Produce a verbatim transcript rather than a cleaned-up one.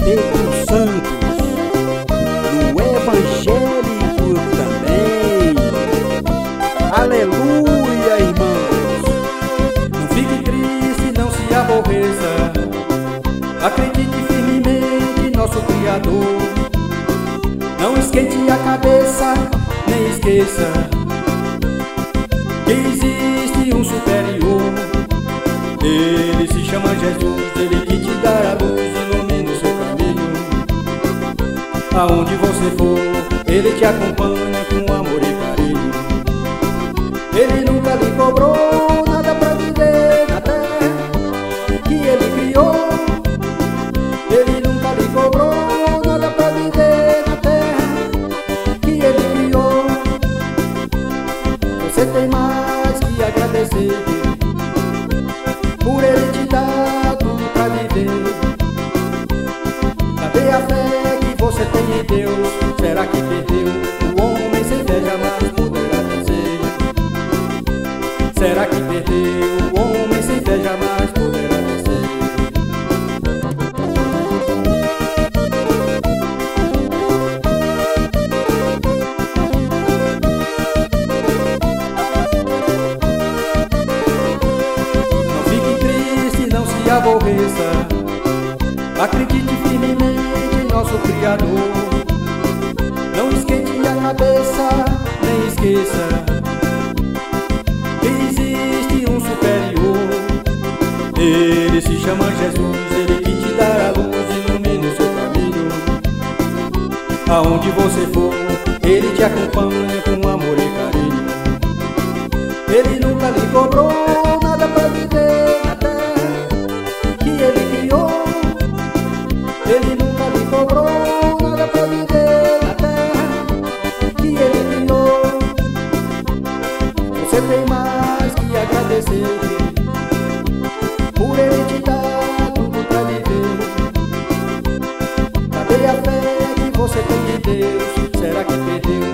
Pedro Santos, no evangélico também. Aleluia, irmãos. Não fique triste, não se aborreça, acredite firmemente em nosso Criador. Não esquente a cabeça, nem esqueça que existe um superior. Ele se chama Jesus, ele que te dará luz, ilumina o seu caminho. Aonde você for, ele te acompanha com amor e carinho. Ele nunca lhe cobrou nada pra viver na terra que ele criou. Ele nunca lhe cobrou nada pra viver na terra que ele criou. Você tem mais que agradecer por ele te dar tudo pra viver. Cadê a fé que você tem em Deus? Será que perdeu? O homem sem fé jamais poderá vencer. Será que perdeu? O homem sem fé jamais poderá vencer. Não fique triste, não se aborreça, acredite firmemente em nosso Criador. Não esquente a cabeça, nem esqueça que existe um superior. Ele se chama Jesus, ele que te dará luz, ilumina o seu caminho. Aonde você for, ele te acompanha com amor e carinho. Ele nunca lhe cobrou nada pra viver na terra que ele criou. Ele nunca lhe cobrou nada pra viver na terra que ele criou. Você tem mais que agradecer por ele te dar tudo pra viver. Cadê a fé que você tem em Deus? Será que perdeu?